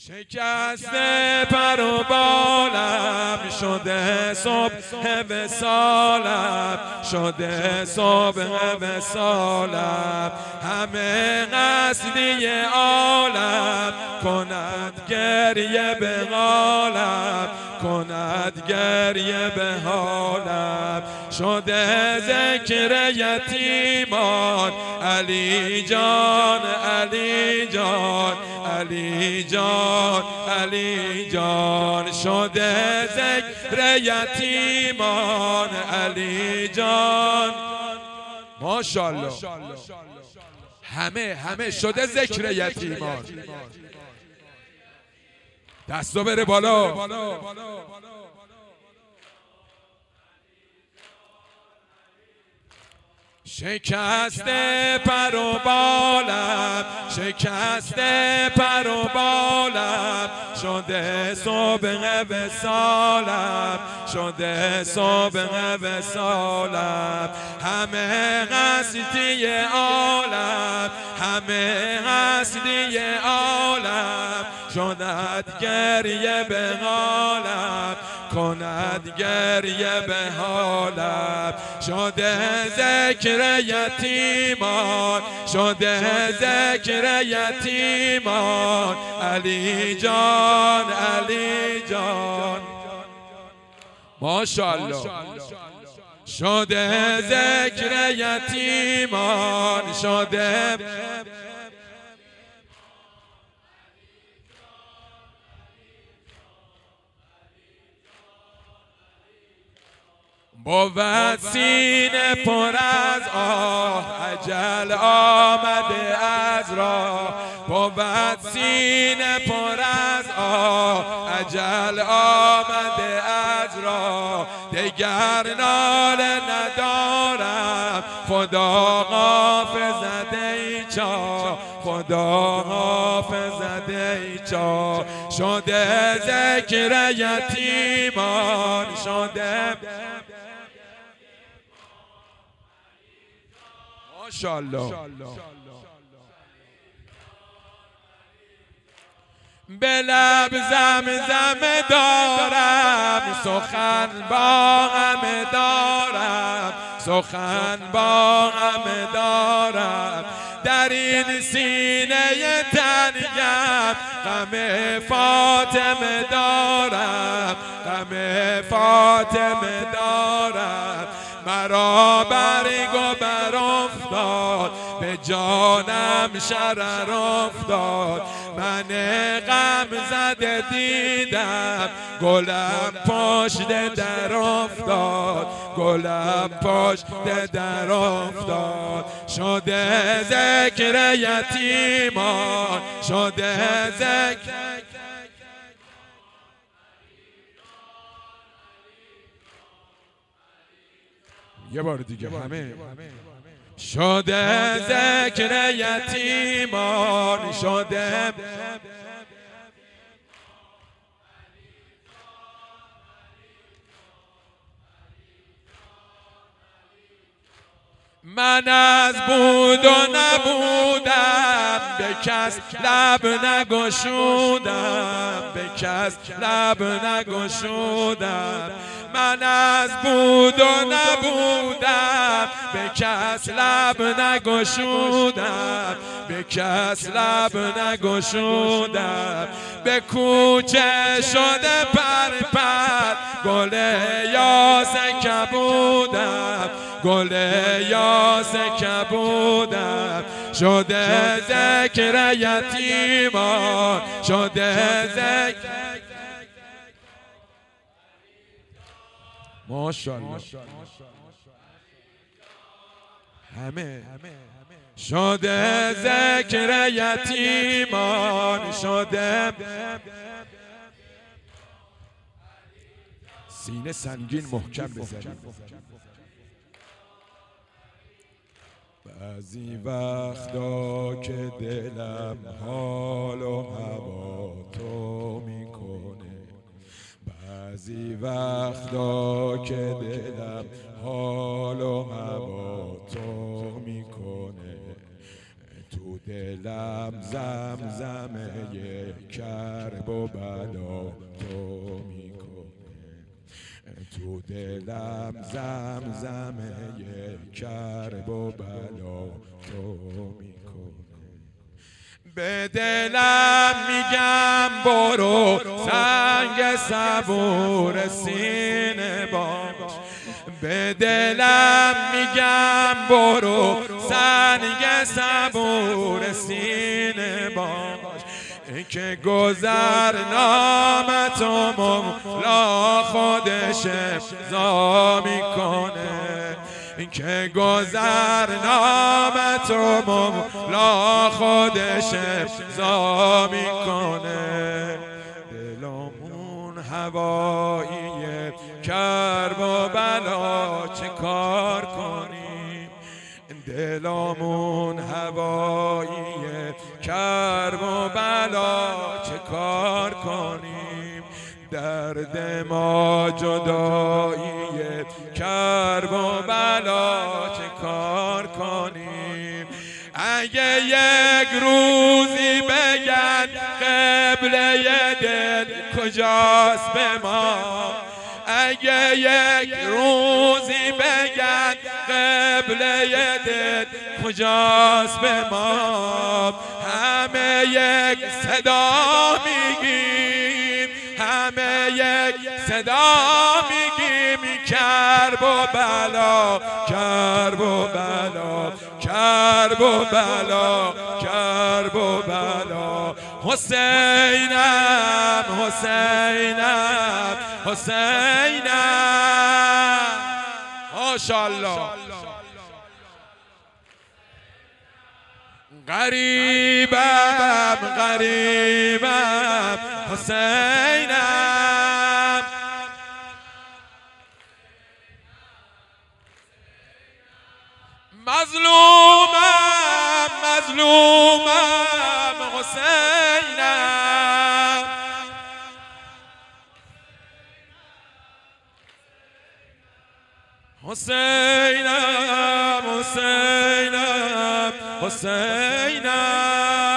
شکسته پر و بالم شده صبح وصالم، شده صبح وصالم. همه قصدی عالم کند گریه به حالم، کند گریه به حالم. شده ذکر یتیمان علی جان، علی جان، علی جان، علی جان. شده ذکر یتیمان علی جان. ماشاءالله همه شده ذکر یتیمان. دستو بره بالا. شکسته پر و بالم، شکسته پر و بالم، شده صبح وصالم، شده صبح وصالم. همه قصدی عالم، همه قصدی عالم شدد گریه به حالم، کند گریه به حالم. شده ذکر یتیمان، شده ذکر یتیمان علی جان، علی جان. ماشاءالله شده ذکر یتیمان، شده بود سینه پر از آه اجل آمده از راه. بود سینه پر از آه اجل آمده از راه. دگر ناله ندارم خدا حافظت ای چا، خدا حافظت ای چا. شده ذکر یتیمان، شده ماشاءالله. به لب زمزم دارم سخن با همه دارم، سخن با همه دارم. در این سینه تنگم غم فاطمه دارم، غم فاطمه دارم. مرا برگ و بر افتاد به جانم شرر افتاد. من غم زده دیدم گلم پشت در افتاد، گلم پشت در افتاد. شده ذکر یتیمان، شده ذکر یه بار دیگه همه. شده ذکر یتیمان، شده من از بود و نبودم به کس لب نگشودم، به کس لب نگشودم. من از بود و نبودم به کس لب نگشودم، به کس لب نگشودم. به کوچه شده پر پر گل یاس کبودم، گل یاس کبودم. شده ذکر یتیمان، شده ذکر ماشاءالله همه. شده ذکر یتیمان، شده سینه سنگین محکم بزنید. بعضی وقتا که دلم حال و هوا تو میکنه، بعضی وقتا که دلم حال و هوا تو میکنه. تو دلم زمزمه کرب و بلا تو میکنه. تو دلم زمزمه کرب و بلا تو میکنه. به دلم میگم برو سنگ صبور سینه باش. به دلم میگم برو سنگ صبور سینه باش. که گذرنامه تو مولا خودش امضا میکنه. که گذرنامه تو مولا خودش امضا میکنه. دلمون هوایی کرب و بلا چه کار کنیم. دلمون هوایی کرب و بلا چه کار کنیم. درد ما جدایی کرب و بلا چه کار کنیم. اگه یک روزی بگن قبله دل کجاست به ما. اگه یک روزی بگن قبله دل کجاست به ما. همه یک صدا میگیم، همه یک صدا میگیم کرب و بلا، کرب و بلا، کرب و بلا، کرب و بلا. حسینم حسینم حسینم ماشاءالله. غریبم غریبم حسینم. مظلومم مظلومم حسینم. حسینم حسینم حسینم.